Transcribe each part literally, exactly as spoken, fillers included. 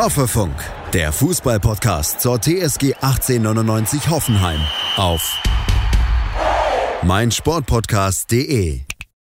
Hoffefunk, der Fußball-Podcast zur T S G achtzehnhundertneunundneunzig Hoffenheim auf meinsportpodcast punkt de.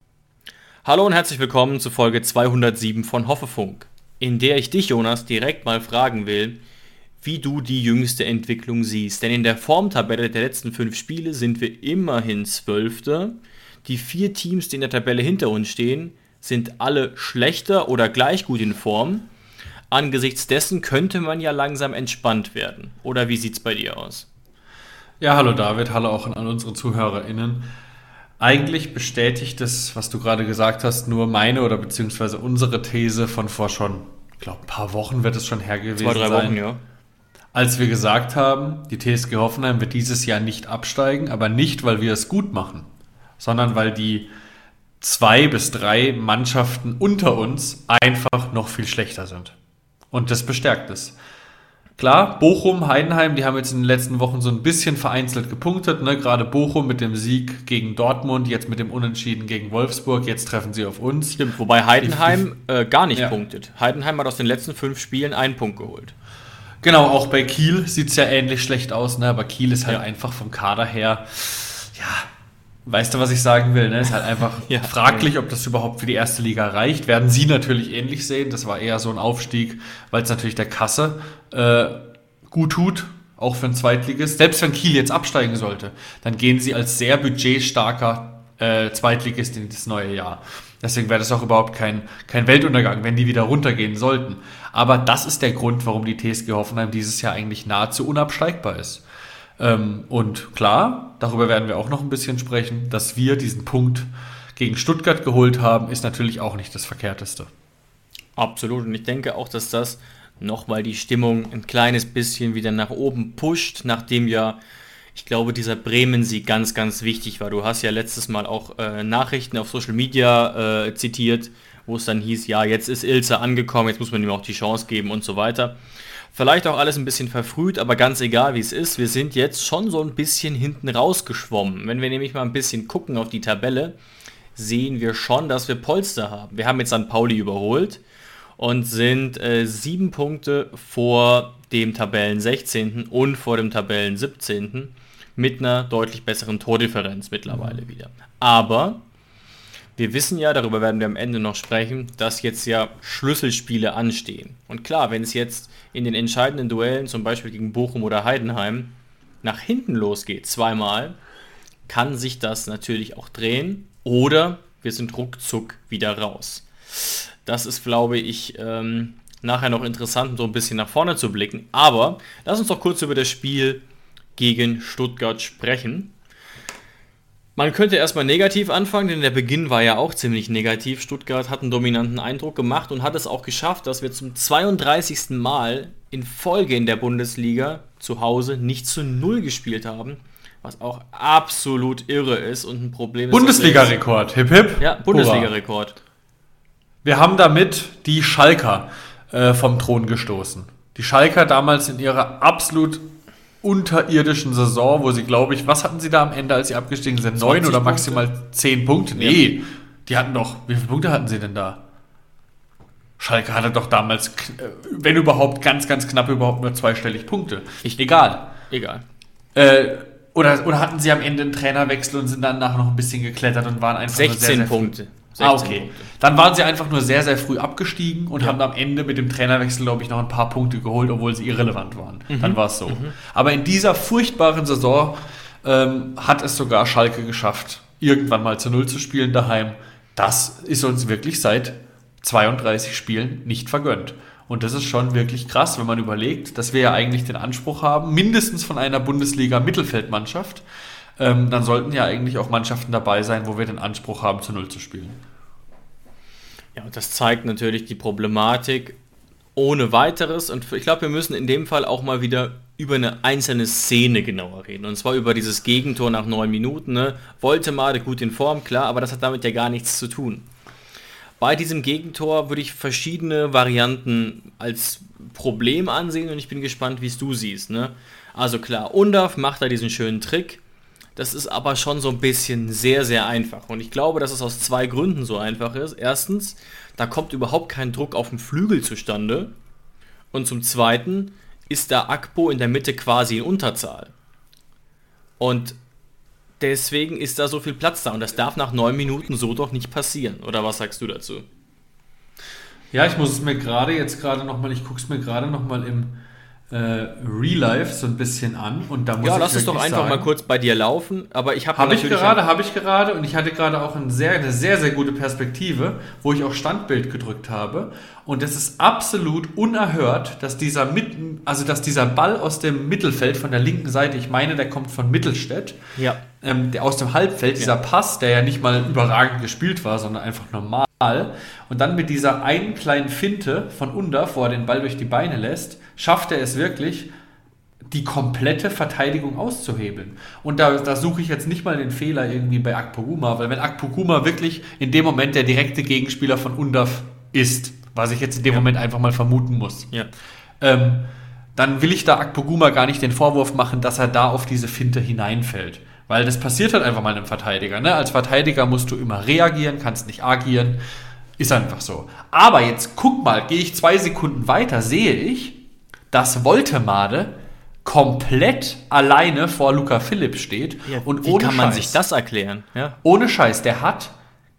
Hallo und herzlich willkommen zu Folge zweihundertsieben von Hoffefunk, in der ich dich, Jonas, direkt mal fragen will, wie du die jüngste Entwicklung siehst. Denn in der Formtabelle der letzten fünf Spiele sind wir immerhin Zwölfter. Die vier Teams, die in der Tabelle hinter uns stehen, sind alle schlechter oder gleich gut in Form. Angesichts dessen könnte man ja langsam entspannt werden. Oder wie sieht's bei dir aus? Ja, hallo David, hallo auch an unsere ZuhörerInnen. Eigentlich bestätigt das, was du gerade gesagt hast, nur meine oder beziehungsweise unsere These von vor schon, ich glaube, ein paar Wochen wird es schon her gewesen sein. Zwei, drei Wochen, ja. Als wir gesagt haben, die T S G Hoffenheim wird dieses Jahr nicht absteigen, aber nicht, weil wir es gut machen, sondern weil die zwei bis drei Mannschaften unter uns einfach noch viel schlechter sind. Und das bestärkt es. Klar, Bochum, Heidenheim, die haben jetzt in den letzten Wochen so ein bisschen vereinzelt gepunktet. Ne? Gerade Bochum mit dem Sieg gegen Dortmund, jetzt mit dem Unentschieden gegen Wolfsburg. Jetzt treffen sie auf uns. Stimmt, wobei Heidenheim äh, gar nicht ja. punktet. Heidenheim hat aus den letzten fünf Spielen einen Punkt geholt. Genau, auch bei Kiel sieht es ja ähnlich schlecht aus. Ne? Aber Kiel ist halt ja. einfach vom Kader her, ja, weißt du, was ich sagen will? Ne? Ist halt einfach ja. fraglich, ob das überhaupt für die erste Liga reicht. Werden sie natürlich ähnlich sehen. Das war eher so ein Aufstieg, weil es natürlich der Kasse äh, gut tut, auch für einen Zweitligist. Selbst wenn Kiel jetzt absteigen sollte, dann gehen sie als sehr budgetstarker äh, Zweitligist in das neue Jahr. Deswegen wäre das auch überhaupt kein, kein Weltuntergang, wenn die wieder runtergehen sollten. Aber das ist der Grund, warum die T S G Hoffenheim dieses Jahr eigentlich nahezu unabsteigbar ist. Ähm, und klar, darüber werden wir auch noch ein bisschen sprechen, dass wir diesen Punkt gegen Stuttgart geholt haben, ist natürlich auch nicht das Verkehrteste. Absolut. Und ich denke auch, dass das nochmal die Stimmung ein kleines bisschen wieder nach oben pusht, nachdem ja, ich glaube, dieser Bremen-Sieg ganz, ganz wichtig war. Du hast ja letztes Mal auch äh, Nachrichten auf Social Media äh, zitiert, wo es dann hieß, ja, jetzt ist Ilse angekommen, jetzt muss man ihm auch die Chance geben und so weiter. Vielleicht auch alles ein bisschen verfrüht, aber ganz egal, wie es ist, wir sind jetzt schon so ein bisschen hinten rausgeschwommen. Wenn wir nämlich mal ein bisschen gucken auf die Tabelle, sehen wir schon, dass wir Polster haben. Wir haben jetzt Sankt Pauli überholt und sind äh, sieben Punkte vor dem Tabellen sechzehnten und vor dem Tabellen siebzehnten mit einer deutlich besseren Tordifferenz mittlerweile wieder. Aber wir wissen ja, darüber werden wir am Ende noch sprechen, dass jetzt ja Schlüsselspiele anstehen. Und klar, wenn es jetzt in den entscheidenden Duellen, zum Beispiel gegen Bochum oder Heidenheim, nach hinten losgeht, zweimal, kann sich das natürlich auch drehen. Oder wir sind ruckzuck wieder raus. Das ist, glaube ich, ähm, nachher noch interessant, so ein bisschen nach vorne zu blicken. Aber lass uns doch kurz über das Spiel gegen Stuttgart sprechen. Man könnte erstmal negativ anfangen, denn der Beginn war ja auch ziemlich negativ. Stuttgart hat einen dominanten Eindruck gemacht und hat es auch geschafft, dass wir zum zweiunddreißigsten Mal in Folge in der Bundesliga zu Hause nicht zu null gespielt haben, was auch absolut irre ist und ein Problem ist. Bundesliga-Rekord, hip hip. Ja, Bundesliga-Rekord. Wir haben damit die Schalker äh, vom Thron gestoßen. Die Schalker damals in ihrer absolut unterirdischen Saison, wo sie, glaube ich, was hatten sie da am Ende, als sie abgestiegen sind? Neun oder maximal Punkte? Zehn Punkte? Nee, ja. Die hatten doch, wie viele Punkte hatten sie denn da? Schalke hatte doch damals, wenn überhaupt, ganz, ganz knapp überhaupt nur zweistellig Punkte. Ich, Egal. Egal. Äh, oder, oder hatten sie am Ende einen Trainerwechsel und sind danach noch ein bisschen geklettert und waren einfach sechzehn nur sehr, sehr Punkte. Ah, okay. Punkte. Dann waren sie einfach nur sehr, sehr früh abgestiegen und ja. haben am Ende mit dem Trainerwechsel, glaube ich, noch ein paar Punkte geholt, obwohl sie irrelevant waren. Mhm. Dann war es so. Mhm. Aber in dieser furchtbaren Saison ähm, hat es sogar Schalke geschafft, irgendwann mal zu Null zu spielen daheim. Das ist uns wirklich seit zweiunddreißig Spielen nicht vergönnt. Und das ist schon wirklich krass, wenn man überlegt, dass wir ja eigentlich den Anspruch haben, mindestens von einer Bundesliga-Mittelfeldmannschaft, ähm, dann sollten ja eigentlich auch Mannschaften dabei sein, wo wir den Anspruch haben, zu Null zu spielen. Ja, und das zeigt natürlich die Problematik ohne weiteres. Und ich glaube, wir müssen in dem Fall auch mal wieder über eine einzelne Szene genauer reden. Und zwar über dieses Gegentor nach neun Minuten. Ne? Woltemade gut in Form, klar, aber das hat damit ja gar nichts zu tun. Bei diesem Gegentor würde ich verschiedene Varianten als Problem ansehen und ich bin gespannt, wie es du siehst. Ne? Also klar, Undav macht da diesen schönen Trick. Das ist aber schon so ein bisschen sehr, sehr einfach. Und ich glaube, dass es aus zwei Gründen so einfach ist. Erstens, da kommt überhaupt kein Druck auf den Flügel zustande. Und zum Zweiten ist da Akpo in der Mitte quasi in Unterzahl. Und deswegen ist da so viel Platz da. Und das darf nach neun Minuten so doch nicht passieren. Oder was sagst du dazu? Ja, ich muss es mir gerade jetzt gerade nochmal, ich gucke es mir gerade nochmal im äh, Real Life so ein bisschen an. Und da muss ja, ich lass es doch einfach sagen, mal kurz bei dir laufen. Aber ich habe Habe ich gerade, habe ich gerade. Und ich hatte gerade auch eine sehr, eine sehr, sehr gute Perspektive, wo ich auch Standbild gedrückt habe. Und es ist absolut unerhört, dass dieser Mitten, also dass dieser Ball aus dem Mittelfeld von der linken Seite, ich meine, der kommt von Mittelstädt, ja. ähm, der aus dem Halbfeld, dieser ja. Pass, der ja nicht mal überragend gespielt war, sondern einfach normal. Und dann mit dieser einen kleinen Finte von Undav, wo er den Ball durch die Beine lässt, schafft er es wirklich, die komplette Verteidigung auszuhebeln. Und da, da suche ich jetzt nicht mal den Fehler irgendwie bei Akpoguma, weil wenn Akpoguma wirklich in dem Moment der direkte Gegenspieler von Undav ist, was ich jetzt in dem ja. Moment einfach mal vermuten muss, ja. ähm, dann will ich da Akpoguma gar nicht den Vorwurf machen, dass er da auf diese Finte hineinfällt. Weil das passiert halt einfach mal einem Verteidiger. Ne? Als Verteidiger musst du immer reagieren, kannst nicht agieren. Ist einfach so. Aber jetzt guck mal, gehe ich zwei Sekunden weiter, sehe ich, dass Woltemade komplett alleine vor Luca Philipp steht. Ja, und wie ohne kann man Scheiß, sich das erklären? Ja. Ohne Scheiß, der hat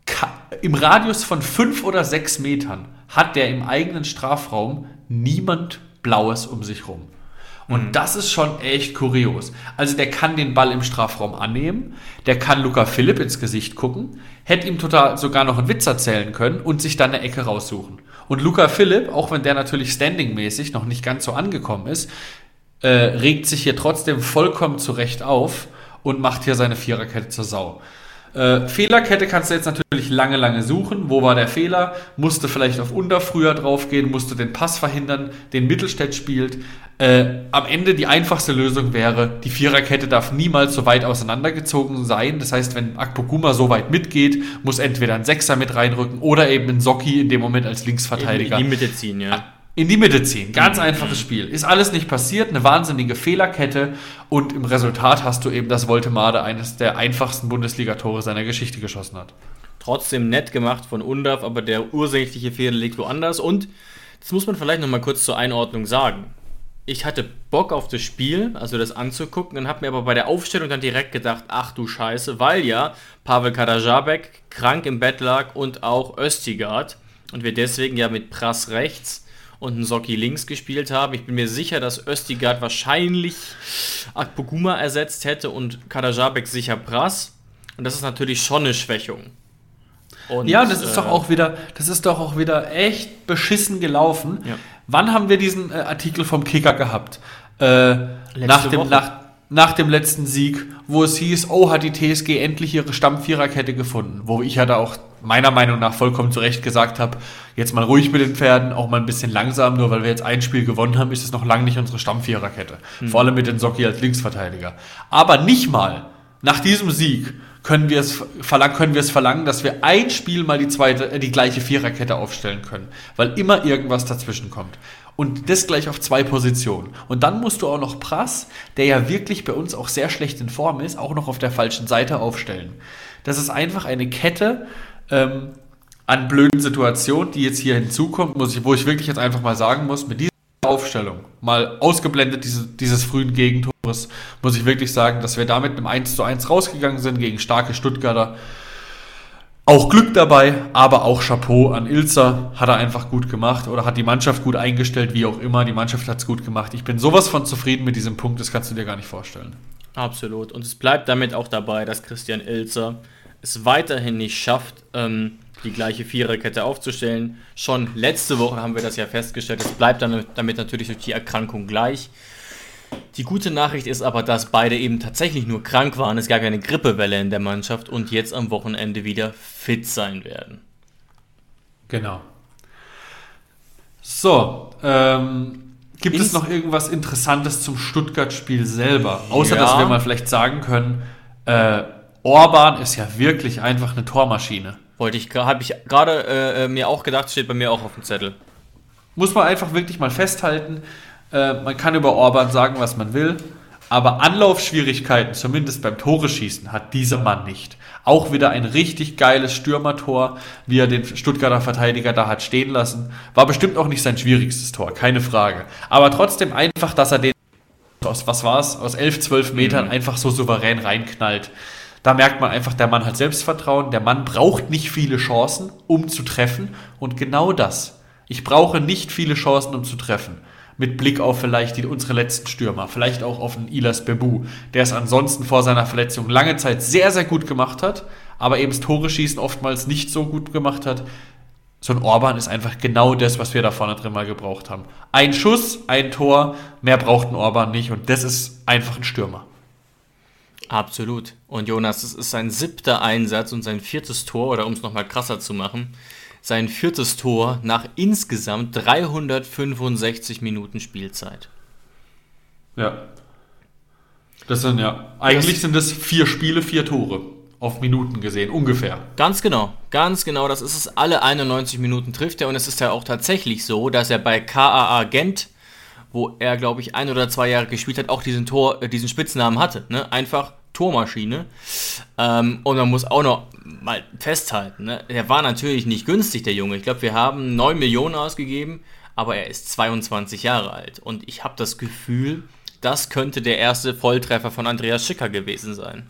im Radius von fünf oder sechs Metern hat der im eigenen Strafraum niemand Blaues um sich rum. Und mhm. das ist schon echt kurios. Also der kann den Ball im Strafraum annehmen, der kann Luca Philipp ins Gesicht gucken, hätte ihm total sogar noch einen Witz erzählen können und sich dann eine Ecke raussuchen. Und Luca Philipp, auch wenn der natürlich standingmäßig noch nicht ganz so angekommen ist, äh, regt sich hier trotzdem vollkommen zurecht auf und macht hier seine Viererkette zur Sau. Äh, Fehlerkette kannst du jetzt natürlich lange, lange suchen. Wo war der Fehler? Musste vielleicht auf Undav früher draufgehen, musste den Pass verhindern, den Mittelstädt spielt. Äh, am Ende die einfachste Lösung wäre, die Viererkette darf niemals so weit auseinandergezogen sein. Das heißt, wenn Akpoguma so weit mitgeht, muss entweder ein Sechser mit reinrücken oder eben ein Socki in dem Moment als Linksverteidiger. In die Mitte ziehen, ja. In die Mitte ziehen. Ganz mhm. einfaches Spiel. Ist alles nicht passiert, eine wahnsinnige Fehlerkette und im Resultat hast du eben, dass Woltemade eines der einfachsten Bundesliga-Tore seiner Geschichte geschossen hat. Trotzdem nett gemacht von Undav, aber der ursächliche Fehler liegt woanders und das muss man vielleicht nochmal kurz zur Einordnung sagen. Ich hatte Bock auf das Spiel, also das anzugucken, und habe mir aber bei der Aufstellung dann direkt gedacht, ach du Scheiße, weil ja Pavel Kaderabek krank im Bett lag und auch Østigard und wir deswegen ja mit Prass rechts und ein Socki links gespielt haben. Ich bin mir sicher, dass Østigard wahrscheinlich Akpoguma ersetzt hätte und Kaderabek sicher Prass. Und das ist natürlich schon eine Schwächung. Und, ja, das ist äh, doch auch wieder, das ist doch auch wieder echt beschissen gelaufen. Ja. Wann haben wir diesen äh, Artikel vom Kicker gehabt? Äh, nach, dem, nach, nach dem letzten Sieg, wo es hieß, oh, hat die T S G endlich ihre Stammviererkette gefunden. Wo ich ja da auch meiner Meinung nach vollkommen zu Recht gesagt habe, jetzt mal ruhig mit den Pferden, auch mal ein bisschen langsam, nur weil wir jetzt ein Spiel gewonnen haben, ist es noch lange nicht unsere Stammviererkette. Hm. Vor allem mit den Socki als Linksverteidiger. Aber nicht mal nach diesem Sieg können wir es verlangen, können wir es verlangen, dass wir ein Spiel mal die zweite, äh, die gleiche Viererkette aufstellen können, weil immer irgendwas dazwischen kommt. Und das gleich auf zwei Positionen. Und dann musst du auch noch Prass, der ja wirklich bei uns auch sehr schlecht in Form ist, auch noch auf der falschen Seite aufstellen. Das ist einfach eine Kette ähm, an blöden Situationen, die jetzt hier hinzukommt, muss ich, wo ich wirklich jetzt einfach mal sagen muss, mit dieser Aufstellung, mal ausgeblendet diese, dieses frühen Gegentores, muss ich wirklich sagen, dass wir da mit einem eins zu eins rausgegangen sind gegen starke Stuttgarter. Auch Glück dabei, aber auch Chapeau an Ilzer, hat er einfach gut gemacht oder hat die Mannschaft gut eingestellt, wie auch immer, die Mannschaft hat es gut gemacht. Ich bin sowas von zufrieden mit diesem Punkt, das kannst du dir gar nicht vorstellen. Absolut, und es bleibt damit auch dabei, dass Christian Ilzer es weiterhin nicht schafft, ähm, die gleiche Viererkette aufzustellen. Schon letzte Woche haben wir das ja festgestellt, es bleibt dann damit natürlich durch die Erkrankung gleich. Die gute Nachricht ist aber, dass beide eben tatsächlich nur krank waren. Es gab ja eine Grippewelle in der Mannschaft und jetzt am Wochenende wieder fit sein werden. Genau. So, ähm, gibt Ins- es noch irgendwas Interessantes zum Stuttgart-Spiel selber? Außer, Ja. dass wir mal vielleicht sagen können, äh, Orban ist ja wirklich einfach eine Tormaschine. Wollte ich, habe ich gerade äh, mir auch gedacht, steht bei mir auch auf dem Zettel. Muss man einfach wirklich mal festhalten. Äh, man kann über Orban sagen, was man will. Aber Anlaufschwierigkeiten, zumindest beim Tore-Schießen, hat dieser Mann nicht. Auch wieder ein richtig geiles Stürmertor, wie er den Stuttgarter Verteidiger da hat stehen lassen. War bestimmt auch nicht sein schwierigstes Tor, keine Frage. Aber trotzdem einfach, dass er den aus, was war es, aus elf, zwölf Metern mhm. einfach so souverän reinknallt. Da merkt man einfach, der Mann hat Selbstvertrauen, der Mann braucht nicht viele Chancen, um zu treffen. Und genau das. Ich brauche nicht viele Chancen, um zu treffen. Mit Blick auf vielleicht die, unsere letzten Stürmer, vielleicht auch auf einen Ilas Bebu, der es ansonsten vor seiner Verletzung lange Zeit sehr, sehr gut gemacht hat, aber eben das Tore-Schießen oftmals nicht so gut gemacht hat. So ein Orban ist einfach genau das, was wir da vorne drin mal gebraucht haben. Ein Schuss, ein Tor, mehr braucht ein Orban nicht und das ist einfach ein Stürmer. Absolut. Und Jonas, das ist sein siebter Einsatz und sein viertes Tor, oder um es nochmal krasser zu machen, sein viertes Tor nach insgesamt dreihundertfünfundsechzig Minuten Spielzeit. Ja. Das sind ja, eigentlich das sind das vier Spiele, vier Tore. Auf Minuten gesehen, ungefähr. Ganz genau, ganz genau, das ist es. Alle einundneunzig Minuten trifft er und es ist ja auch tatsächlich so, dass er bei K A A Gent, wo er, glaube ich, ein oder zwei Jahre gespielt hat, auch diesen, Tor, äh, diesen Spitznamen hatte. Ne? Einfach Tormaschine. Ähm, und man muss auch noch mal festhalten, ne? Der war natürlich nicht günstig, der Junge. Ich glaube, wir haben neun Millionen ausgegeben, aber er ist zweiundzwanzig Jahre alt. Und ich habe das Gefühl, das könnte der erste Volltreffer von Andreas Schicker gewesen sein.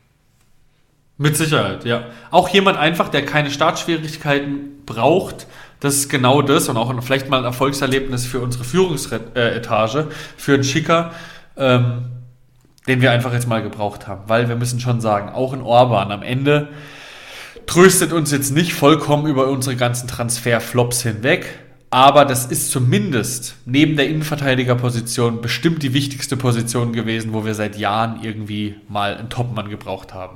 Mit Sicherheit, ja. Auch jemand einfach, der keine Startschwierigkeiten braucht. Das ist genau das und auch vielleicht mal ein Erfolgserlebnis für unsere Führungsetage, für einen Schicker, ähm, den wir einfach jetzt mal gebraucht haben. Weil wir müssen schon sagen, auch ein Orban am Ende tröstet uns jetzt nicht vollkommen über unsere ganzen Transferflops hinweg. Aber das ist zumindest neben der Innenverteidigerposition bestimmt die wichtigste Position gewesen, wo wir seit Jahren irgendwie mal einen Topmann gebraucht haben.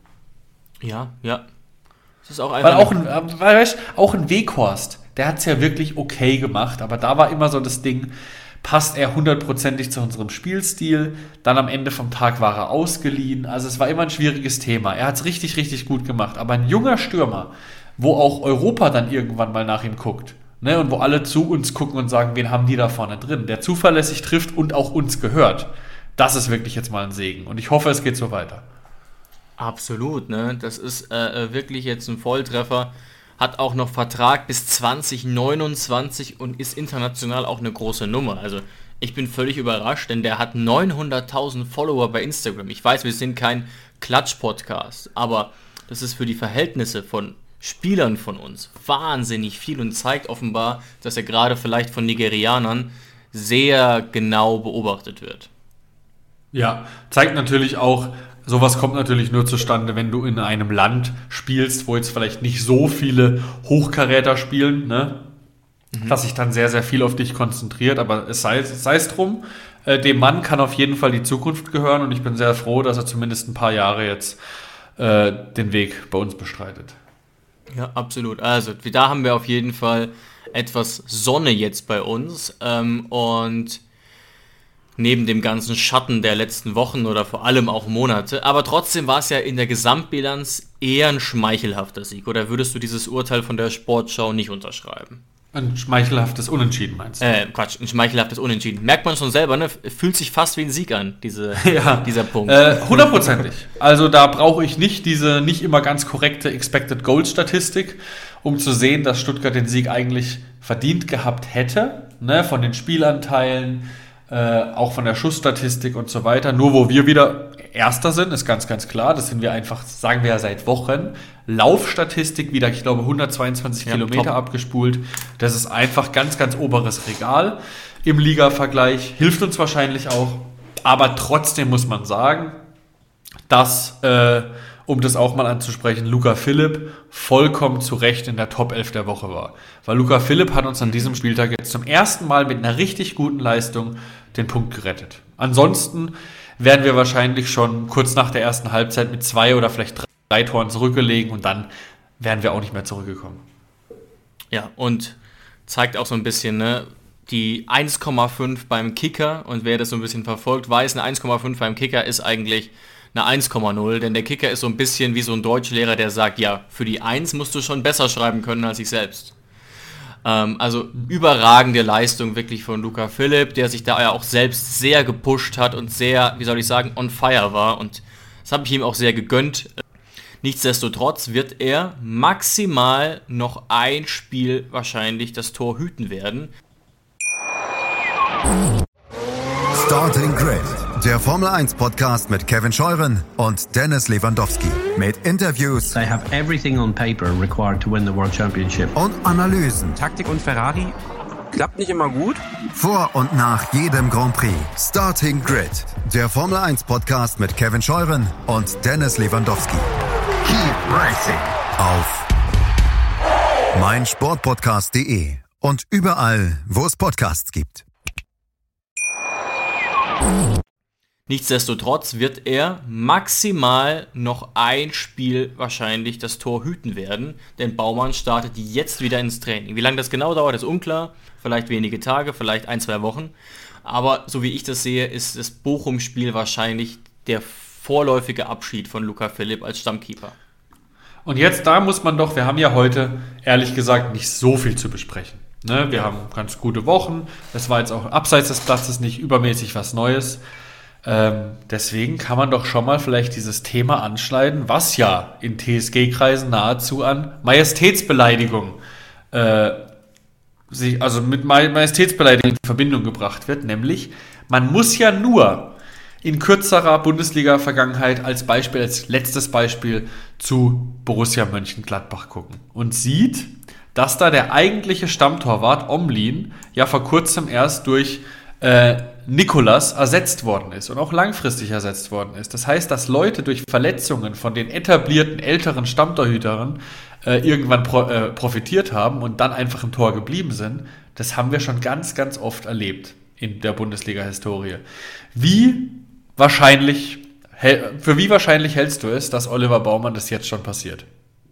Ja, ja. Das ist auch einfach. Weil auch ein, weil, weißt, auch ein Weghorst, der hat es ja wirklich okay gemacht, aber da war immer so das Ding, passt er hundertprozentig zu unserem Spielstil, dann am Ende vom Tag war er ausgeliehen, also es war immer ein schwieriges Thema. Er hat es richtig, richtig gut gemacht, aber ein junger Stürmer, wo auch Europa dann irgendwann mal nach ihm guckt, ne, und wo alle zu uns gucken und sagen, wen haben die da vorne drin, der zuverlässig trifft und auch uns gehört, das ist wirklich jetzt mal ein Segen und ich hoffe, es geht so weiter. Absolut, ne? Das ist äh, wirklich jetzt ein Volltreffer. Hat auch noch Vertrag bis zwanzig neunundzwanzig und ist international auch eine große Nummer. Also ich bin völlig überrascht, denn der hat neunhunderttausend Follower bei Instagram. Ich weiß, wir sind kein Klatsch-Podcast, aber das ist für die Verhältnisse von Spielern von uns wahnsinnig viel und zeigt offenbar, dass er gerade vielleicht von Nigerianern sehr genau beobachtet wird. Ja, zeigt natürlich auch, sowas kommt natürlich nur zustande, wenn du in einem Land spielst, wo jetzt vielleicht nicht so viele Hochkaräter spielen, ne? Mhm. Dass sich dann sehr, sehr viel auf dich konzentriert, aber es sei, sei es drum, äh, dem Mann kann auf jeden Fall die Zukunft gehören und ich bin sehr froh, dass er zumindest ein paar Jahre jetzt äh, den Weg bei uns bestreitet. Ja, absolut. Also, da haben wir auf jeden Fall etwas Sonne jetzt bei uns ähm, und neben dem ganzen Schatten der letzten Wochen oder vor allem auch Monate. Aber trotzdem war es ja in der Gesamtbilanz eher ein schmeichelhafter Sieg. Oder würdest du dieses Urteil von der Sportschau nicht unterschreiben? Ein schmeichelhaftes Unentschieden meinst du? Äh, Quatsch, ein schmeichelhaftes Unentschieden. Merkt man schon selber, ne? Fühlt sich fast wie ein Sieg an, diese, ja. dieser Punkt. Äh, hundertprozentig. Also da brauche ich nicht diese nicht immer ganz korrekte Expected Goals Statistik, um zu sehen, dass Stuttgart den Sieg eigentlich verdient gehabt hätte. Ne? Von den Spielanteilen, Äh, auch von der Schussstatistik und so weiter. Nur wo wir wieder Erster sind, ist ganz, ganz klar. Das sind wir einfach, sagen wir ja seit Wochen. Laufstatistik wieder, ich glaube, hundertzweiundzwanzig ja, Kilometer top. Abgespult. Das ist einfach ganz, ganz oberes Regal im Liga-Vergleich. Hilft uns wahrscheinlich auch. Aber trotzdem muss man sagen, dass, äh, um das auch mal anzusprechen, Luca Philipp vollkommen zu Recht in der Top elf der Woche war. Weil Luca Philipp hat uns an diesem Spieltag jetzt zum ersten Mal mit einer richtig guten Leistung den Punkt gerettet. Ansonsten wären wir wahrscheinlich schon kurz nach der ersten Halbzeit mit zwei oder vielleicht drei, drei Toren zurückgelegen und dann wären wir auch nicht mehr zurückgekommen. Ja, und zeigt auch so ein bisschen, ne, die eins Komma fünf beim Kicker, und wer das so ein bisschen verfolgt, weiß, eine eins Komma fünf beim Kicker ist eigentlich eine eins Komma null, denn der Kicker ist so ein bisschen wie so ein Deutschlehrer, der sagt, ja, für die eins musst du schon besser schreiben können als ich selbst. Ähm, also überragende Leistung wirklich von Luca Philipp, der sich da ja auch selbst sehr gepusht hat und sehr, wie soll ich sagen, on fire war. Und das habe ich ihm auch sehr gegönnt. Nichtsdestotrotz wird er maximal noch ein Spiel wahrscheinlich das Tor hüten werden. Starting Grid, der Formel eins Podcast mit Kevin Scheuren und Dennis Lewandowski. Mit Interviews. They have everything on paper required to win the World Championship. Und Analysen. Taktik und Ferrari klappt nicht immer gut. Vor und nach jedem Grand Prix. Starting Grid, der Formel eins Podcast mit Kevin Scheuren und Dennis Lewandowski. Keep racing auf meinsportpodcast punkt de und überall, wo es Podcasts gibt. Nichtsdestotrotz wird er maximal noch ein Spiel wahrscheinlich das Tor hüten werden, denn Baumann startet jetzt wieder ins Training. Wie lange das genau dauert, ist unklar. Vielleicht wenige Tage, vielleicht ein, zwei Wochen. Aber so wie ich das sehe, ist das Bochum-Spiel wahrscheinlich der vorläufige Abschied von Luca Philipp als Stammkeeper. Und jetzt, da muss man doch, wir haben ja heute, ehrlich gesagt, nicht so viel zu besprechen. Ne? Wir haben ganz gute Wochen. Es war jetzt auch abseits des Platzes nicht übermäßig was Neues. Ähm, deswegen kann man doch schon mal vielleicht dieses Thema anschneiden, was ja in T S G-Kreisen nahezu an Majestätsbeleidigung, äh, sich, also mit Majestätsbeleidigung in Verbindung gebracht wird. Nämlich, man muss ja nur in kürzerer Bundesliga-Vergangenheit als Beispiel, als letztes Beispiel zu Borussia Mönchengladbach gucken und sieht, dass da der eigentliche Stammtorwart Omlin ja vor kurzem erst durch äh, Nicolas ersetzt worden ist und auch langfristig ersetzt worden ist. Das heißt, dass Leute durch Verletzungen von den etablierten älteren Stammtorhütern äh, irgendwann pro, äh, profitiert haben und dann einfach im Tor geblieben sind. Das haben wir schon ganz, ganz oft erlebt in der Bundesliga-Historie. Wie wahrscheinlich, für wie wahrscheinlich hältst du es, dass Oliver Baumann das jetzt schon passiert?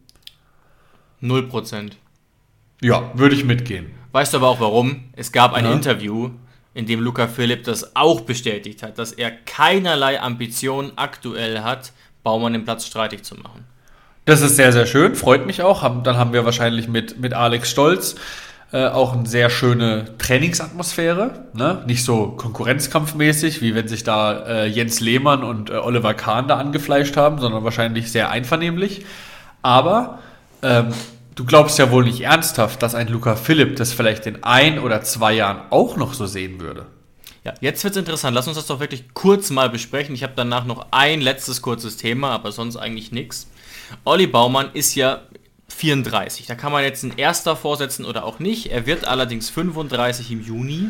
Null Prozent. Ja, würde ich mitgehen. Weißt du aber auch warum? Es gab ein Ja. Interview, in dem Luca Philipp das auch bestätigt hat, dass er keinerlei Ambitionen aktuell hat, Baumann den Platz streitig zu machen. Das ist sehr, sehr schön, freut mich auch. Dann haben wir wahrscheinlich mit, mit Alex Stolz äh, auch eine sehr schöne Trainingsatmosphäre. Ne? Nicht so konkurrenzkampfmäßig, wie wenn sich da äh, Jens Lehmann und äh, Oliver Kahn da angefleischt haben, sondern wahrscheinlich sehr einvernehmlich. Aber ähm, du glaubst ja wohl nicht ernsthaft, dass ein Luca Philipp das vielleicht in ein oder zwei Jahren auch noch so sehen würde. Ja, jetzt wird's interessant. Lass uns das doch wirklich kurz mal besprechen. Ich habe danach noch ein letztes kurzes Thema, aber sonst eigentlich nichts. Olli Baumann ist ja vierunddreißig. Da kann man jetzt ein Erster vorsetzen oder auch nicht. Er wird allerdings fünfunddreißig im Juni.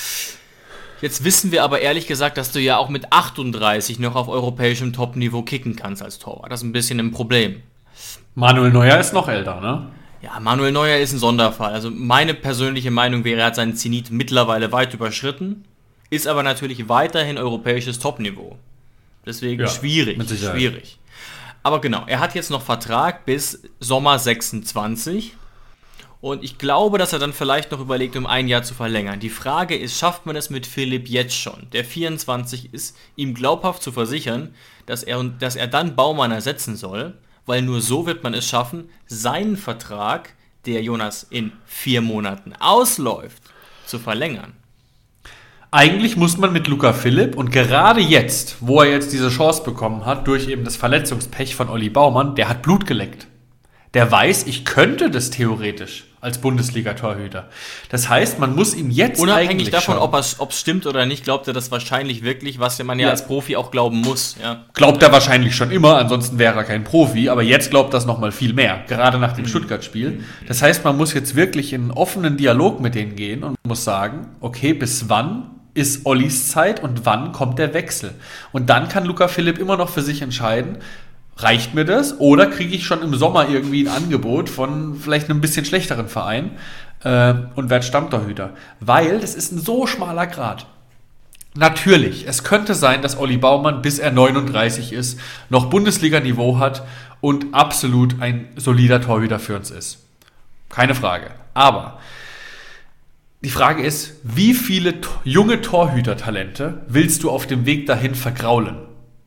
Jetzt wissen wir aber ehrlich gesagt, dass du ja auch mit achtunddreißig noch auf europäischem Top-Niveau kicken kannst als Torwart. Das ist ein bisschen ein Problem. Manuel Neuer ist noch älter, ne? Ja, Manuel Neuer ist ein Sonderfall. Also meine persönliche Meinung wäre, er hat seinen Zenit mittlerweile weit überschritten, ist aber natürlich weiterhin europäisches Topniveau. Deswegen Ja, schwierig, mit Sicherheit. schwierig. Aber genau, er hat jetzt noch Vertrag bis Sommer sechsundzwanzig und ich glaube, dass er dann vielleicht noch überlegt, um ein Jahr zu verlängern. Die Frage ist, schafft man es mit Philipp jetzt schon? Der vierundzwanzig ist, ihm glaubhaft zu versichern, dass er, dass er dann Baumann ersetzen soll, weil nur so wird man es schaffen, seinen Vertrag, der Jonas in vier Monaten ausläuft, zu verlängern. Eigentlich muss man mit Luca Philipp und gerade jetzt, wo er jetzt diese Chance bekommen hat, durch eben das Verletzungspech von Olli Baumann, der hat Blut geleckt. Der weiß, ich könnte das theoretisch als Bundesliga-Torhüter. Das heißt, man muss ihm jetzt Unabhängig eigentlich davon, schauen. ob es ob es stimmt oder nicht, glaubt er das wahrscheinlich wirklich, was man ja, Ja. als Profi auch glauben muss. Ja. Glaubt er wahrscheinlich schon immer, ansonsten wäre er kein Profi, aber jetzt glaubt das nochmal viel mehr, gerade nach dem Stuttgart-Spiel. Das heißt, man muss jetzt wirklich in einen offenen Dialog mit denen gehen und muss sagen, okay, bis wann ist Ollis Zeit und wann kommt der Wechsel? Und dann kann Luca Philipp immer noch für sich entscheiden, reicht mir das oder kriege ich schon im Sommer irgendwie ein Angebot von vielleicht einem bisschen schlechteren Verein äh, und werde Stammtorhüter? Weil das ist ein so schmaler Grat. Natürlich, es könnte sein, dass Olli Baumann, bis er neununddreißig ist, noch Bundesliga-Niveau hat und absolut ein solider Torhüter für uns ist. Keine Frage. Aber die Frage ist, wie viele to- junge Torhüter-Talente willst du auf dem Weg dahin vergraulen?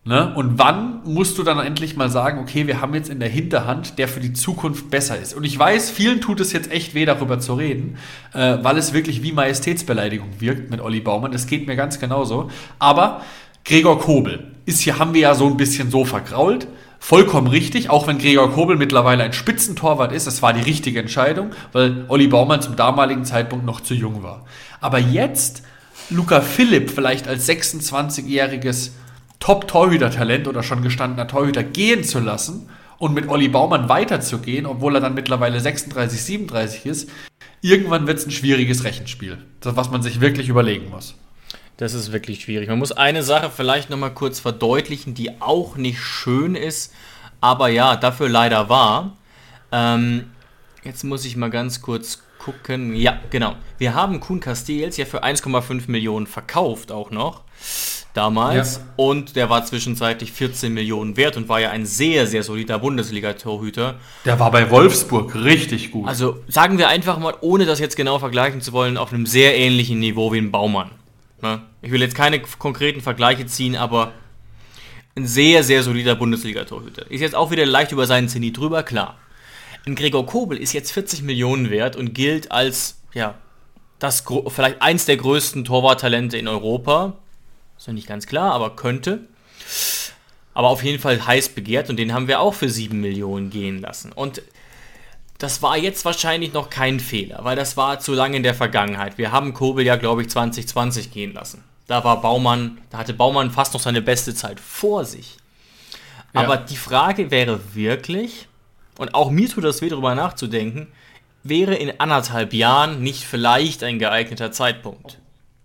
Ne? Und wann musst du dann endlich mal sagen, okay, wir haben jetzt in der Hinterhand, der für die Zukunft besser ist. Und ich weiß, vielen tut es jetzt echt weh, darüber zu reden, äh, weil es wirklich wie Majestätsbeleidigung wirkt mit Olli Baumann. Das geht mir ganz genauso. Aber Gregor Kobel ist hier, haben wir ja so ein bisschen so vergrault. Vollkommen richtig, auch wenn Gregor Kobel mittlerweile ein Spitzentorwart ist. Das war die richtige Entscheidung, weil Olli Baumann zum damaligen Zeitpunkt noch zu jung war. Aber jetzt Luca Philipp vielleicht als sechsundzwanzigjähriges Top-Torhüter-Talent oder schon gestandener Torhüter gehen zu lassen und mit Olli Baumann weiterzugehen, obwohl er dann mittlerweile sechsunddreißig, siebenunddreißig ist, irgendwann wird es ein schwieriges Rechenspiel, das, was man sich wirklich überlegen muss. Das ist wirklich schwierig. Man muss eine Sache vielleicht nochmal kurz verdeutlichen, die auch nicht schön ist, aber ja, dafür leider wahr. Ähm, jetzt muss ich mal ganz kurz gucken. Ja, genau. Wir haben Kuhn Castells ja für eins Komma fünf Millionen verkauft auch noch. Damals. Ja. Und der war zwischenzeitlich vierzehn Millionen wert und war ja ein sehr, sehr solider Bundesliga-Torhüter. Der war bei Wolfsburg richtig gut. Also sagen wir einfach mal, ohne das jetzt genau vergleichen zu wollen, auf einem sehr ähnlichen Niveau wie ein Baumann. Ich will jetzt keine konkreten Vergleiche ziehen, aber ein sehr, sehr solider Bundesliga-Torhüter. Ist jetzt auch wieder leicht über seinen Zenit drüber, klar. Ein Gregor Kobel ist jetzt vierzig Millionen wert und gilt als, ja, das vielleicht eins der größten Torwarttalente in Europa. Ist noch nicht ganz klar, aber könnte. Aber auf jeden Fall heiß begehrt und den haben wir auch für sieben Millionen gehen lassen. Und das war jetzt wahrscheinlich noch kein Fehler, weil das war zu lange in der Vergangenheit. Wir haben Kobel ja, glaube ich, zwanzig zwanzig gehen lassen. Da war Baumann, da hatte Baumann fast noch seine beste Zeit vor sich. Ja. Aber die Frage wäre wirklich, und auch mir tut das weh, darüber nachzudenken, wäre in anderthalb Jahren nicht vielleicht ein geeigneter Zeitpunkt?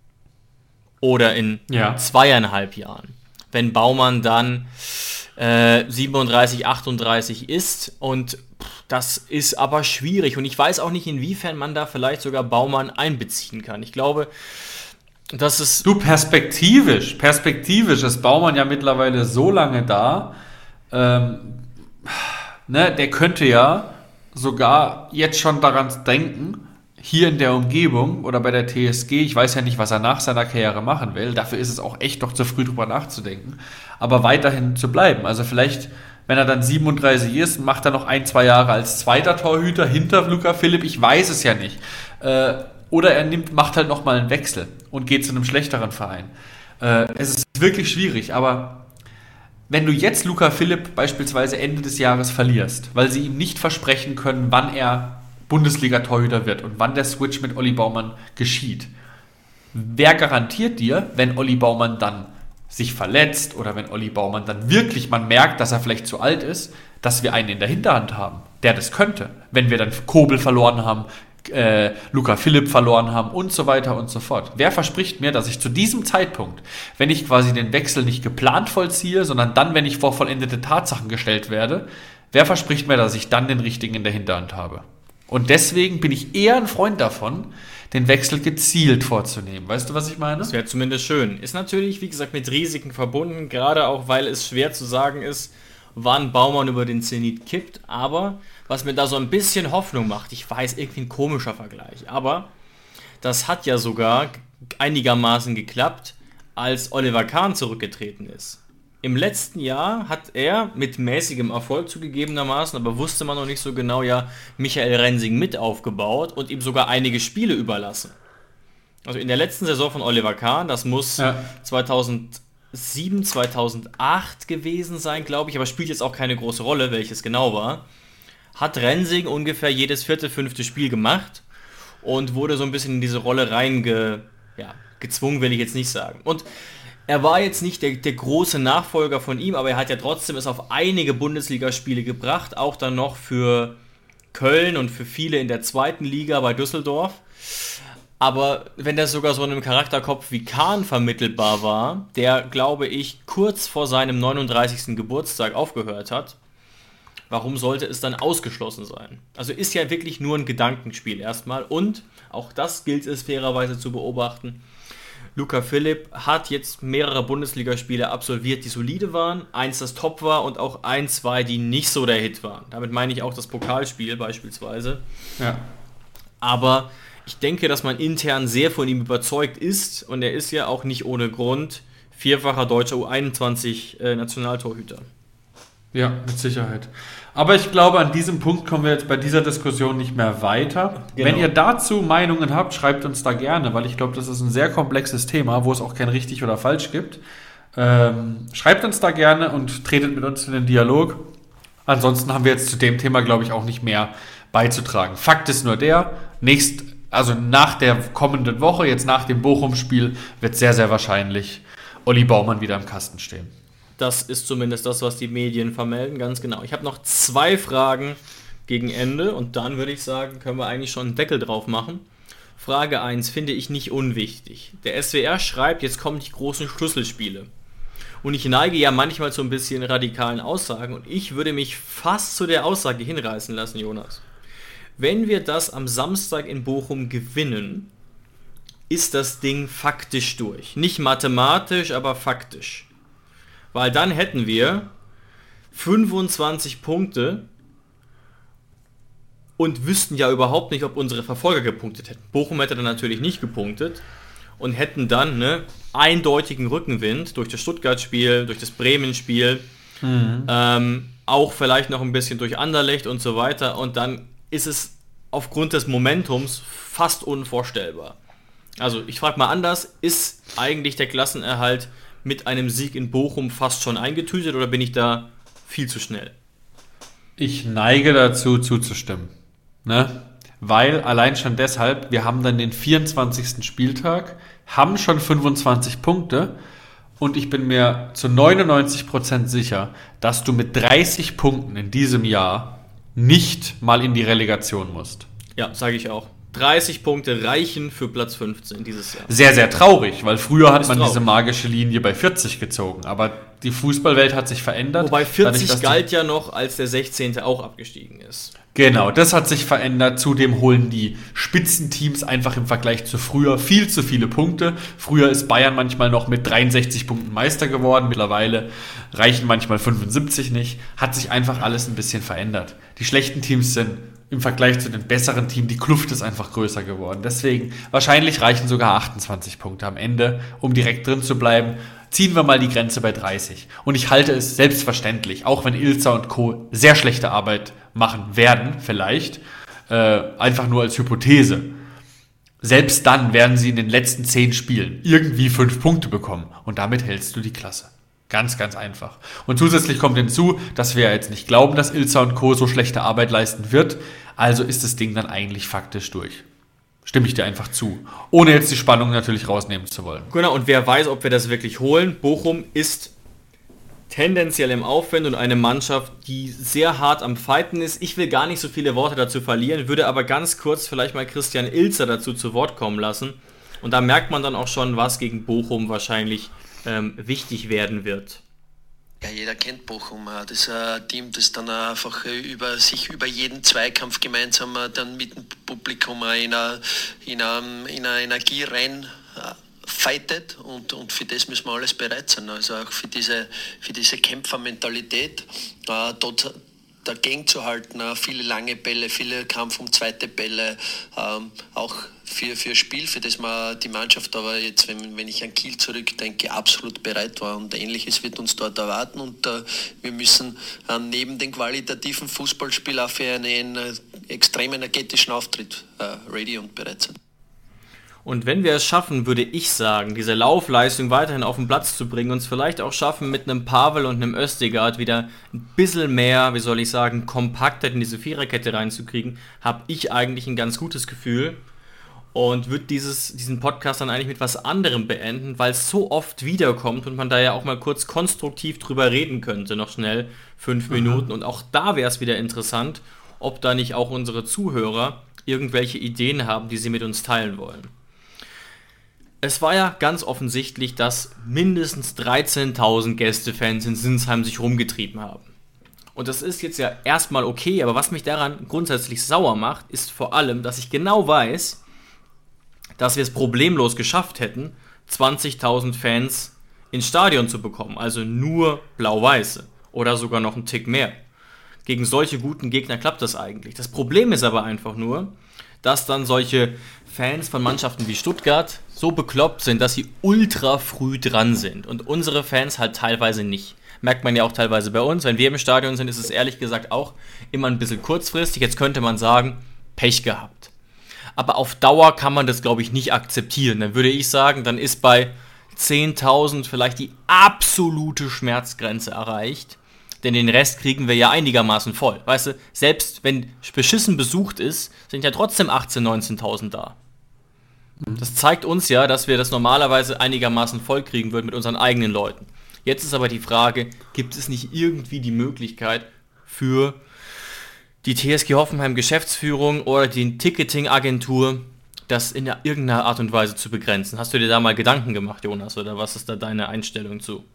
Oder in ja. zweieinhalb Jahren, wenn Baumann dann äh, siebenunddreißig, achtunddreißig ist und das ist aber schwierig und ich weiß auch nicht, inwiefern man da vielleicht sogar Baumann einbeziehen kann. Ich glaube, das ist... Du, perspektivisch, perspektivisch ist Baumann ja mittlerweile so lange da, ähm, ne, der könnte ja sogar jetzt schon daran denken, hier in der Umgebung oder bei der T S G, ich weiß ja nicht, was er nach seiner Karriere machen will, dafür ist es auch echt noch zu früh drüber nachzudenken, aber weiterhin zu bleiben. Also vielleicht, wenn er dann siebenunddreißig ist, macht er noch ein, zwei Jahre als zweiter Torhüter hinter Luca Philipp, ich weiß es ja nicht. Äh, oder er nimmt, macht halt nochmal einen Wechsel und geht zu einem schlechteren Verein. Äh, es ist wirklich schwierig, aber wenn du jetzt Luca Philipp beispielsweise Ende des Jahres verlierst, weil sie ihm nicht versprechen können, wann er Bundesliga-Torhüter wird und wann der Switch mit Olli Baumann geschieht. Wer garantiert dir, wenn Olli Baumann dann sich verletzt oder wenn Olli Baumann dann wirklich, man merkt, dass er vielleicht zu alt ist, dass wir einen in der Hinterhand haben, der das könnte. Wenn wir dann Kobel verloren haben, äh, Luca Philipp verloren haben und so weiter und so fort. Wer verspricht mir, dass ich zu diesem Zeitpunkt, wenn ich quasi den Wechsel nicht geplant vollziehe, sondern dann, wenn ich vor vollendete Tatsachen gestellt werde, wer verspricht mir, dass ich dann den richtigen in der Hinterhand habe? Und deswegen bin ich eher ein Freund davon, den Wechsel gezielt vorzunehmen. Weißt du, was ich meine? Das wäre zumindest schön. Ist natürlich, wie gesagt, mit Risiken verbunden, gerade auch, weil es schwer zu sagen ist, wann Baumann über den Zenit kippt. Aber was mir da so ein bisschen Hoffnung macht, ich weiß, irgendwie ein komischer Vergleich, aber das hat ja sogar einigermaßen geklappt, als Oliver Kahn zurückgetreten ist. Im letzten Jahr hat er mit mäßigem Erfolg zugegebenermaßen, aber wusste man noch nicht so genau, ja, Michael Rensing mit aufgebaut und ihm sogar einige Spiele überlassen. Also in der letzten Saison von Oliver Kahn, das muss ja. zweitausendsieben, zweitausendacht gewesen sein, glaube ich, aber spielt jetzt auch keine große Rolle, welches genau war, hat Rensing ungefähr jedes vierte, fünfte Spiel gemacht und wurde so ein bisschen in diese Rolle reingezwungen, ja, gezwungen, will ich jetzt nicht sagen. Und er war jetzt nicht der, der große Nachfolger von ihm, aber er hat ja trotzdem es auf einige Bundesligaspiele gebracht, auch dann noch für Köln und für viele in der zweiten Liga bei Düsseldorf. Aber wenn das sogar so einem Charakterkopf wie Kahn vermittelbar war, der, glaube ich, kurz vor seinem neununddreißigsten Geburtstag aufgehört hat, warum sollte es dann ausgeschlossen sein? Also ist ja wirklich nur ein Gedankenspiel erstmal und, auch das gilt es fairerweise zu beobachten, Luca Philipp hat jetzt mehrere Bundesligaspiele absolviert, die solide waren, eins das Top war und auch ein, zwei, die nicht so der Hit waren. Damit meine ich auch das Pokalspiel beispielsweise. Ja. Aber ich denke, dass man intern sehr von ihm überzeugt ist und er ist ja auch nicht ohne Grund vierfacher deutscher U einundzwanzig-Nationaltorhüter. Ja, mit Sicherheit. Aber ich glaube, an diesem Punkt kommen wir jetzt bei dieser Diskussion nicht mehr weiter. Genau. Wenn ihr dazu Meinungen habt, schreibt uns da gerne, weil ich glaube, das ist ein sehr komplexes Thema, wo es auch kein richtig oder falsch gibt. Ähm, schreibt uns da gerne und tretet mit uns in den Dialog. Ansonsten haben wir jetzt zu dem Thema, glaube ich, auch nicht mehr beizutragen. Fakt ist nur der, nächst, also nach der kommenden Woche, jetzt nach dem Bochum-Spiel, wird sehr, sehr wahrscheinlich Olli Baumann wieder im Kasten stehen. Das ist zumindest das, was die Medien vermelden, ganz genau. Ich habe noch zwei Fragen gegen Ende und dann würde ich sagen, können wir eigentlich schon einen Deckel drauf machen. Frage eins finde ich nicht unwichtig. Der S W R schreibt, jetzt kommen die großen Schlüsselspiele. Und ich neige ja manchmal zu ein bisschen radikalen Aussagen und ich würde mich fast zu der Aussage hinreißen lassen, Jonas. Wenn wir das am Samstag in Bochum gewinnen, ist das Ding faktisch durch. Nicht mathematisch, aber faktisch. Weil dann hätten wir fünfundzwanzig Punkte und wüssten ja überhaupt nicht, ob unsere Verfolger gepunktet hätten. Bochum hätte dann natürlich nicht gepunktet und hätten dann ne, eindeutigen Rückenwind durch das Stuttgart-Spiel, durch das Bremen-Spiel, mhm. ähm, auch vielleicht noch ein bisschen durch Anderlecht und so weiter. Und dann ist es aufgrund des Momentums fast unvorstellbar. Also ich frage mal anders, ist eigentlich der Klassenerhalt mit einem Sieg in Bochum fast schon eingetütet oder bin ich da viel zu schnell? Ich neige dazu zuzustimmen. Ne? Weil allein schon deshalb, wir haben dann den vierundzwanzigsten Spieltag, haben schon fünfundzwanzig Punkte und ich bin mir zu neunundneunzig Prozent sicher, dass du mit dreißig Punkten in diesem Jahr nicht mal in die Relegation musst. Ja, sage ich auch. dreißig Punkte reichen für Platz fünfzehn dieses Jahr. Sehr, sehr traurig, weil früher hat man traurig. diese magische Linie bei vierzig gezogen. Aber die Fußballwelt hat sich verändert. Wobei vierzig dadurch, galt ja noch, als der sechzehnte auch abgestiegen ist. Genau, das hat sich verändert. Zudem holen die Spitzenteams einfach im Vergleich zu früher viel zu viele Punkte. Früher ist Bayern manchmal noch mit dreiundsechzig Punkten Meister geworden. Mittlerweile reichen manchmal fünfundsiebzig nicht. Hat sich einfach alles ein bisschen verändert. Die schlechten Teams sind im Vergleich zu den besseren Teams, die Kluft ist einfach größer geworden. Deswegen, wahrscheinlich reichen sogar achtundzwanzig Punkte am Ende, um direkt drin zu bleiben. Ziehen wir mal die Grenze bei dreißig. Und ich halte es selbstverständlich, auch wenn Ilza und Co. sehr schlechte Arbeit machen werden, vielleicht, äh, einfach nur als Hypothese. Selbst dann werden sie in den letzten zehn Spielen irgendwie fünf Punkte bekommen. Und damit hältst du die Klasse. Ganz, ganz einfach. Und zusätzlich kommt hinzu, dass wir jetzt nicht glauben, dass Ilza und Co. so schlechte Arbeit leisten wird. Also ist das Ding dann eigentlich faktisch durch. Stimme ich dir einfach zu. Ohne jetzt die Spannung natürlich rausnehmen zu wollen. Genau, und wer weiß, ob wir das wirklich holen. Bochum ist tendenziell im Aufwind und eine Mannschaft, die sehr hart am Fighten ist. Ich will gar nicht so viele Worte dazu verlieren, würde aber ganz kurz vielleicht mal Christian Ilzer dazu zu Wort kommen lassen. Und da merkt man dann auch schon, was gegen Bochum wahrscheinlich ähm, wichtig werden wird. Ja, jeder kennt Bochum. Das ist ein Team, das dann einfach über sich über jeden Zweikampf gemeinsam dann mit dem Publikum in einer, in einer, in einer Energierennen fightet und, und für das müssen wir alles bereit sein. Also auch für diese, für diese Kämpfermentalität, äh, dort dagegen zu halten, äh, viele lange Bälle, viele Kampf um zweite Bälle, ähm, auch für, für Spiel, für das man die Mannschaft aber jetzt, wenn, wenn ich an Kiel zurückdenke, absolut bereit war und Ähnliches wird uns dort erwarten und äh, wir müssen äh, neben dem qualitativen Fußballspiel auch für einen äh, extrem energetischen Auftritt äh, ready und bereit sein. Und wenn wir es schaffen, würde ich sagen, diese Laufleistung weiterhin auf den Platz zu bringen, uns vielleicht auch schaffen, mit einem Pavel und einem Östegard wieder ein bisschen mehr, wie soll ich sagen, Kompaktheit in diese Viererkette reinzukriegen, habe ich eigentlich ein ganz gutes Gefühl und würde dieses, diesen Podcast dann eigentlich mit was anderem beenden, weil es so oft wiederkommt und man da ja auch mal kurz konstruktiv drüber reden könnte, noch schnell fünf mhm. Minuten. Und auch da wäre es wieder interessant, ob da nicht auch unsere Zuhörer irgendwelche Ideen haben, die sie mit uns teilen wollen. Es war ja ganz offensichtlich, dass mindestens dreizehntausend Gästefans in Sinsheim sich rumgetrieben haben. Und das ist jetzt ja erstmal okay, aber was mich daran grundsätzlich sauer macht, ist vor allem, dass ich genau weiß, dass wir es problemlos geschafft hätten, zwanzigtausend Fans ins Stadion zu bekommen. Also nur Blau-Weiße oder sogar noch einen Tick mehr. Gegen solche guten Gegner klappt das eigentlich. Das Problem ist aber einfach nur, dass dann solche Fans von Mannschaften wie Stuttgart so bekloppt sind, dass sie ultra früh dran sind und unsere Fans halt teilweise nicht. Merkt man ja auch teilweise bei uns. Wenn wir im Stadion sind, ist es ehrlich gesagt auch immer ein bisschen kurzfristig. Jetzt könnte man sagen, Pech gehabt. Aber auf Dauer kann man das, glaube ich, nicht akzeptieren. Dann würde ich sagen, dann ist bei zehntausend vielleicht die absolute Schmerzgrenze erreicht. Denn den Rest kriegen wir ja einigermaßen voll. Weißt du, selbst wenn beschissen besucht ist, sind ja trotzdem achtzehntausend, neunzehntausend da. Das zeigt uns ja, dass wir das normalerweise einigermaßen voll kriegen würden mit unseren eigenen Leuten. Jetzt ist aber die Frage, gibt es nicht irgendwie die Möglichkeit für die T S G Hoffenheim Geschäftsführung oder die Ticketing-Agentur, das in irgendeiner Art und Weise zu begrenzen? Hast du dir da mal Gedanken gemacht, Jonas, oder was ist da deine Einstellung zu?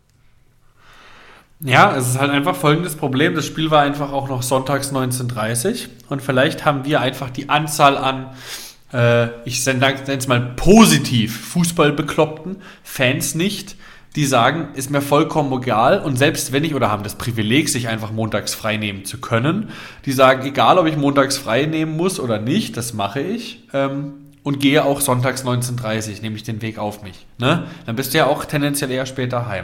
Ja, es ist halt einfach folgendes Problem. Das Spiel war einfach auch noch sonntags neunzehn Uhr dreißig und vielleicht haben wir einfach die Anzahl an, äh, ich nenne es mal positiv Fußballbekloppten Fans nicht, die sagen, ist mir vollkommen egal und selbst wenn ich, oder haben das Privileg, sich einfach montags frei nehmen zu können, die sagen, egal ob ich montags frei nehmen muss oder nicht, das mache ich ähm, und gehe auch sonntags neunzehn Uhr dreißig, nehme ich den Weg auf mich. Ne? Dann bist du ja auch tendenziell eher später heim.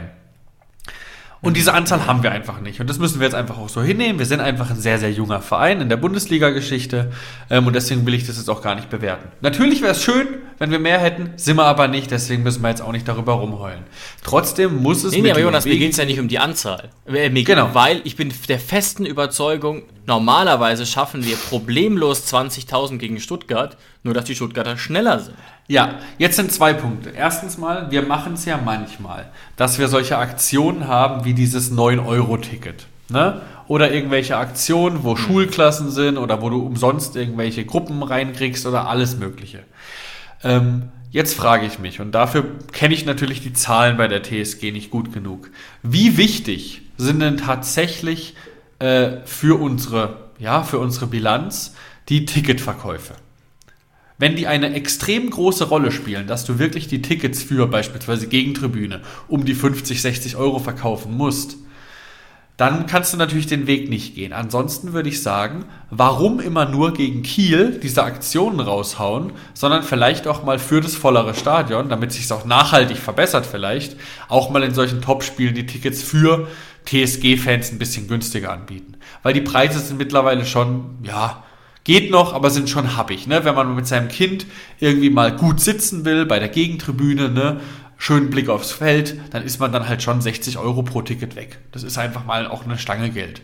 Und diese Anzahl haben wir einfach nicht. Und das müssen wir jetzt einfach auch so hinnehmen. Wir sind einfach ein sehr, sehr junger Verein in der Bundesliga-Geschichte. Ähm, und deswegen will ich das jetzt auch gar nicht bewerten. Natürlich wäre es schön, wenn wir mehr hätten, sind wir aber nicht. Deswegen müssen wir jetzt auch nicht darüber rumheulen. Trotzdem muss es... Nee, nee, aber Jonas, mir geht es ja nicht um die Anzahl. Äh, mir genau. Weil ich bin der festen Überzeugung, normalerweise schaffen wir problemlos zwanzigtausend gegen Stuttgart, nur dass die Stuttgarter schneller sind. Ja, jetzt sind zwei Punkte. Erstens mal, wir machen es ja manchmal, dass wir solche Aktionen haben wie dieses neun Euro Ticket. Ne? Oder irgendwelche Aktionen, wo mhm. Schulklassen sind oder wo du umsonst irgendwelche Gruppen reinkriegst oder alles Mögliche. Ähm, jetzt frage ich mich, und dafür kenne ich natürlich die Zahlen bei der T S G nicht gut genug. Wie wichtig sind denn tatsächlich äh, für unsere, ja, für unsere Bilanz die Ticketverkäufe? Wenn die eine extrem große Rolle spielen, dass du wirklich die Tickets für beispielsweise Gegentribüne um die fünfzig, sechzig Euro verkaufen musst, dann kannst du natürlich den Weg nicht gehen. Ansonsten würde ich sagen, warum immer nur gegen Kiel diese Aktionen raushauen, sondern vielleicht auch mal für das vollere Stadion, damit sich es auch nachhaltig verbessert vielleicht, auch mal in solchen Topspielen die Tickets für T S G-Fans ein bisschen günstiger anbieten. Weil die Preise sind mittlerweile schon, ja, geht noch, aber sind schon happig, ne? Wenn man mit seinem Kind irgendwie mal gut sitzen will, bei der Gegentribüne, ne? Schönen Blick aufs Feld, dann ist man dann halt schon sechzig Euro pro Ticket weg. Das ist einfach mal auch eine Stange Geld.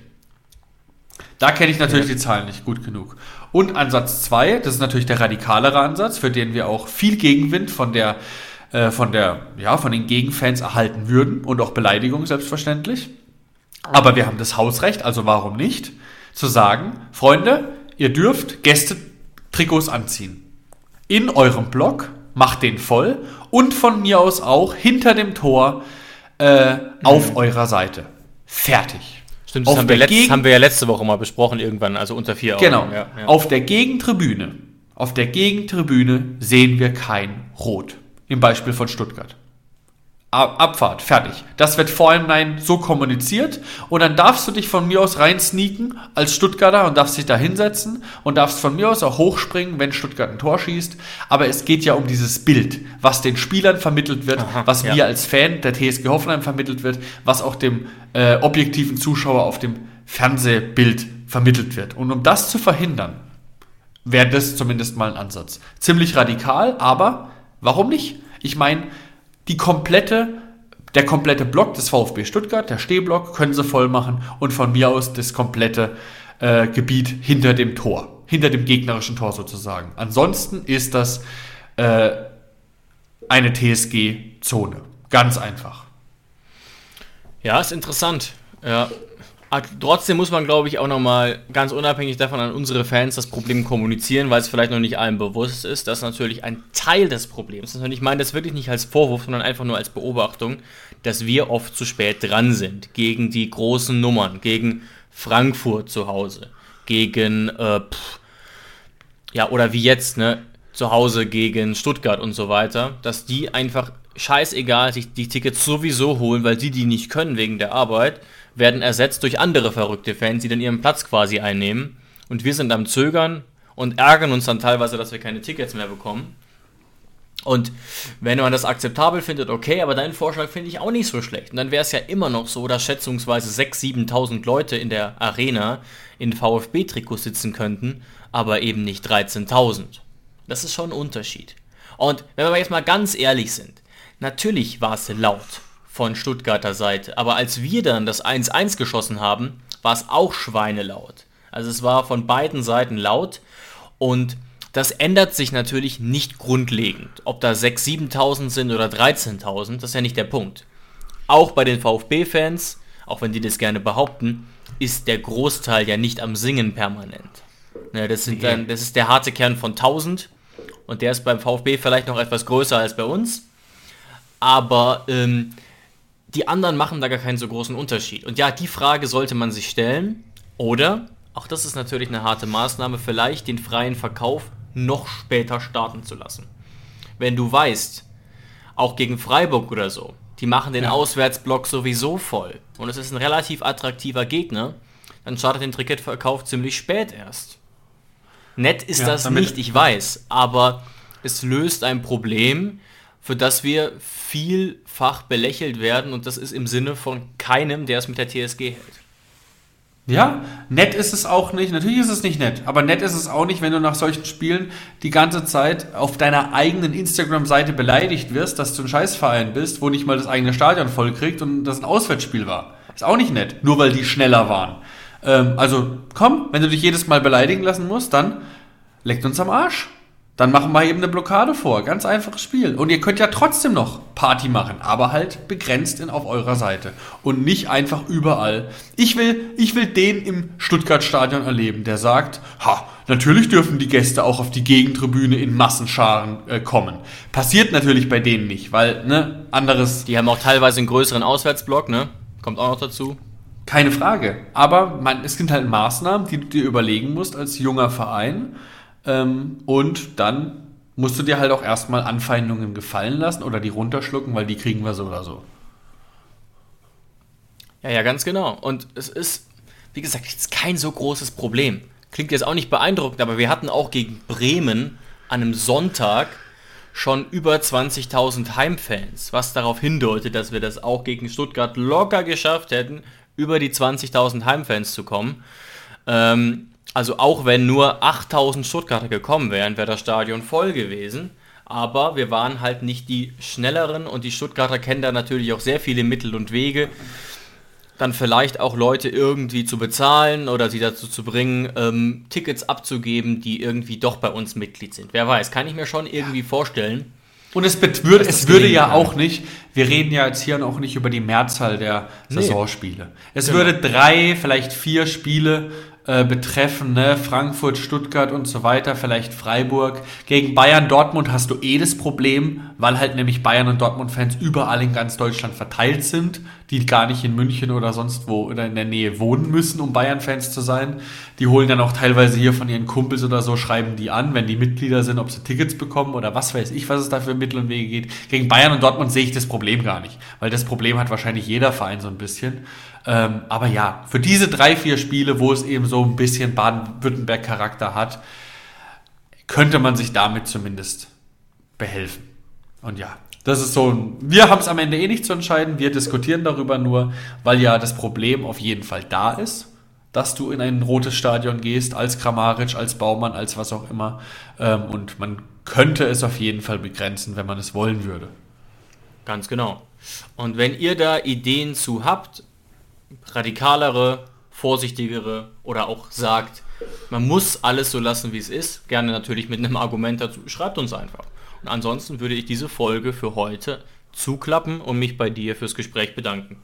Da kenne ich natürlich ja. die Zahlen nicht gut genug. Und Ansatz zwei, das ist natürlich der radikalere Ansatz, für den wir auch viel Gegenwind von der, äh, von der, ja, von den Gegenfans erhalten würden und auch Beleidigung selbstverständlich. Aber wir haben das Hausrecht, also warum nicht, zu sagen, Freunde, ihr dürft Gästetrikots anziehen. In eurem Block, macht den voll und von mir aus auch hinter dem Tor äh, auf mhm. eurer Seite. Fertig. Stimmt, das haben wir, letzt, haben wir ja letzte Woche mal besprochen irgendwann, also unter vier Augen. Genau. Ja, ja. Auf der Gegentribüne, auf der Gegentribüne sehen wir kein Rot. Im Beispiel von Stuttgart. Abfahrt, fertig. Das wird vorhin so kommuniziert und dann darfst du dich von mir aus rein sneaken als Stuttgarter und darfst dich da hinsetzen und darfst von mir aus auch hochspringen, wenn Stuttgart ein Tor schießt. Aber es geht ja um dieses Bild, was den Spielern vermittelt wird, Aha, was ja. mir als Fan der T S G Hoffenheim vermittelt wird, was auch dem äh, objektiven Zuschauer auf dem Fernsehbild vermittelt wird. Und um das zu verhindern, wäre das zumindest mal ein Ansatz. Ziemlich radikal, aber warum nicht? Ich meine, Die komplette, der komplette Block des VfB Stuttgart, der Stehblock, können sie voll machen und von mir aus das komplette äh, Gebiet hinter dem Tor, hinter dem gegnerischen Tor sozusagen. Ansonsten ist das äh, eine T S G-Zone. Ganz einfach. Ja, ist interessant. Ja. Trotzdem muss man, glaube ich, auch nochmal ganz unabhängig davon an unsere Fans das Problem kommunizieren, weil es vielleicht noch nicht allen bewusst ist, dass natürlich ein Teil des Problems ist. Und ich meine das wirklich nicht als Vorwurf, sondern einfach nur als Beobachtung, dass wir oft zu spät dran sind gegen die großen Nummern, gegen Frankfurt zu Hause, gegen, äh, pff, ja, oder wie jetzt, ne, zu Hause gegen Stuttgart und so weiter, dass die einfach scheißegal sich die Tickets sowieso holen, weil die die nicht können wegen der Arbeit, werden ersetzt durch andere verrückte Fans, die dann ihren Platz quasi einnehmen. Und wir sind am Zögern und ärgern uns dann teilweise, dass wir keine Tickets mehr bekommen. Und wenn man das akzeptabel findet, okay, aber deinen Vorschlag finde ich auch nicht so schlecht. Und dann wäre es ja immer noch so, dass schätzungsweise sechstausend, siebentausend Leute in der Arena in VfB-Trikots sitzen könnten, aber eben nicht dreizehntausend. Das ist schon ein Unterschied. Und wenn wir jetzt mal ganz ehrlich sind, natürlich war es laut von Stuttgarter Seite, aber als wir dann das eins eins geschossen haben, war es auch schweinelaut. Also es war von beiden Seiten laut und das ändert sich natürlich nicht grundlegend. Ob da sechstausend, siebentausend sind oder dreizehntausend, das ist ja nicht der Punkt. Auch bei den VfB-Fans, auch wenn die das gerne behaupten, ist der Großteil ja nicht am Singen permanent. Ja, das, sind dann, das ist der harte Kern von tausend und der ist beim VfB vielleicht noch etwas größer als bei uns. Aber ähm, die anderen machen da gar keinen so großen Unterschied. Und ja, die Frage sollte man sich stellen. Oder, auch das ist natürlich eine harte Maßnahme, vielleicht den freien Verkauf noch später starten zu lassen. Wenn du weißt, auch gegen Freiburg oder so, die machen den ja. Auswärtsblock sowieso voll und es ist ein relativ attraktiver Gegner, dann startet den Ticketverkauf ziemlich spät erst. Nett ist ja, das nicht, ich weiß, aber es löst ein Problem, für das wir vielfach belächelt werden und das ist im Sinne von keinem, der es mit der T S G hält. Ja, nett ist es auch nicht, natürlich ist es nicht nett, aber nett ist es auch nicht, wenn du nach solchen Spielen die ganze Zeit auf deiner eigenen Instagram-Seite beleidigt wirst, dass du ein Scheißverein bist, wo nicht mal das eigene Stadion voll kriegt und das ein Auswärtsspiel war. Ist auch nicht nett, nur weil die schneller waren. Ähm, also komm, wenn du dich jedes Mal beleidigen lassen musst, dann leckt uns am Arsch. Dann machen wir eben eine Blockade vor. Ganz einfaches Spiel. Und ihr könnt ja trotzdem noch Party machen, aber halt begrenzt in, auf eurer Seite. Und nicht einfach überall. Ich will, ich will den im Stuttgart-Stadion erleben, der sagt, ha, natürlich dürfen die Gäste auch auf die Gegentribüne in Massenscharen äh, kommen. Passiert natürlich bei denen nicht, weil, ne, anderes... Die haben auch teilweise einen größeren Auswärtsblock, ne? Kommt auch noch dazu. Keine Frage. Aber man, es sind halt Maßnahmen, die du dir überlegen musst als junger Verein. Ähm, und dann musst du dir halt auch erstmal Anfeindungen gefallen lassen oder die runterschlucken, weil die kriegen wir so oder so. Ja, ja, ganz genau. Und es ist, wie gesagt, jetzt kein so großes Problem. Klingt jetzt auch nicht beeindruckend, aber wir hatten auch gegen Bremen an einem Sonntag schon über zwanzigtausend Heimfans, was darauf hindeutet, dass wir das auch gegen Stuttgart locker geschafft hätten, über die zwanzigtausend Heimfans zu kommen. Ähm, Also auch wenn nur achttausend Stuttgarter gekommen wären, wäre das Stadion voll gewesen. Aber wir waren halt nicht die Schnelleren und die Stuttgarter kennen da natürlich auch sehr viele Mittel und Wege, dann vielleicht auch Leute irgendwie zu bezahlen oder sie dazu zu bringen, ähm, Tickets abzugeben, die irgendwie doch bei uns Mitglied sind. Wer weiß, kann ich mir schon irgendwie vorstellen. Und es, würde, es würde ja kann. auch nicht, wir reden ja jetzt hier auch nicht über die Mehrzahl der Saisonspiele. Nee. Es genau. würde drei, vielleicht vier Spiele äh, betreffen, ne? Frankfurt, Stuttgart und so weiter, vielleicht Freiburg. Gegen Bayern, Dortmund hast du eh das Problem, weil halt nämlich Bayern und Dortmund-Fans überall in ganz Deutschland verteilt sind, die gar nicht in München oder sonst wo oder in der Nähe wohnen müssen, um Bayern-Fans zu sein. Die holen dann auch teilweise hier von ihren Kumpels oder so, schreiben die an, wenn die Mitglieder sind, ob sie Tickets bekommen oder was weiß ich, was es da für Mittel und Wege geht. Gegen Bayern und Dortmund sehe ich das Problem gar nicht, weil das Problem hat wahrscheinlich jeder Verein so ein bisschen. Ähm, aber ja, für diese drei, vier Spiele, wo es eben so ein bisschen Baden-Württemberg-Charakter hat, könnte man sich damit zumindest behelfen. Und ja, das ist so ein, wir haben es am Ende eh nicht zu entscheiden, wir diskutieren darüber nur, weil ja das Problem auf jeden Fall da ist, dass du in ein rotes Stadion gehst, als Kramaric, als Baumann, als was auch immer. Ähm, und man könnte es auf jeden Fall begrenzen, wenn man es wollen würde. Ganz genau. Und wenn ihr da Ideen zu habt, radikalere, vorsichtigere oder auch sagt, man muss alles so lassen, wie es ist, gerne natürlich mit einem Argument dazu, schreibt uns einfach. Und ansonsten würde ich diese Folge für heute zuklappen und mich bei dir fürs Gespräch bedanken.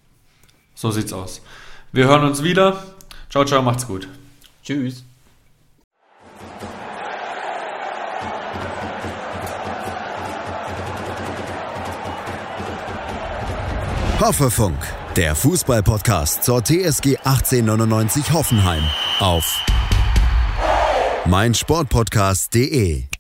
So sieht's aus. Wir hören uns wieder. Ciao, ciao, macht's gut. Tschüss. Hoffefunk, der Fußball-Podcast zur T S G achtzehnhundertneunundneunzig Hoffenheim auf meinsportpodcast punkt de.